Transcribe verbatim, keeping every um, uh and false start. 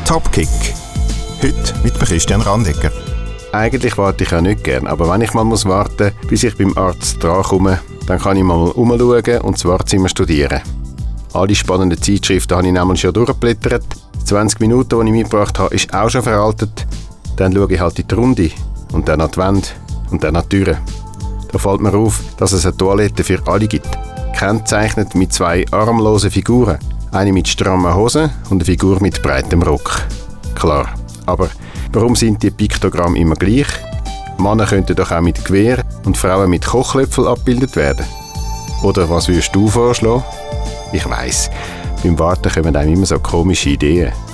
Topkick. Heute mit Christian Randegger. Eigentlich warte ich ja nicht gern, aber wenn ich mal muss warten muss, bis ich beim Arzt drankomme, dann kann ich mal umschauen und das Wartezimmer studieren. Alle spannenden Zeitschriften habe ich nämlich schon durchgeblättert. Die zwanzig Minuten, die ich mitgebracht habe, ist auch schon veraltet. Dann schaue ich halt in die Runde und dann an die Wände und dann an die Türen. Da fällt mir auf, dass es eine Toilette für alle gibt. Kennzeichnet mit zwei armlosen Figuren. Eine mit strammen Hosen und eine Figur mit breitem Rock. Klar, aber warum sind die Piktogramme immer gleich? Männer könnten doch auch mit Gewehr und Frauen mit Kochlöffel abgebildet werden. Oder was würdest du vorschlagen? Ich weiss, beim Warten kommen einem immer so komische Ideen.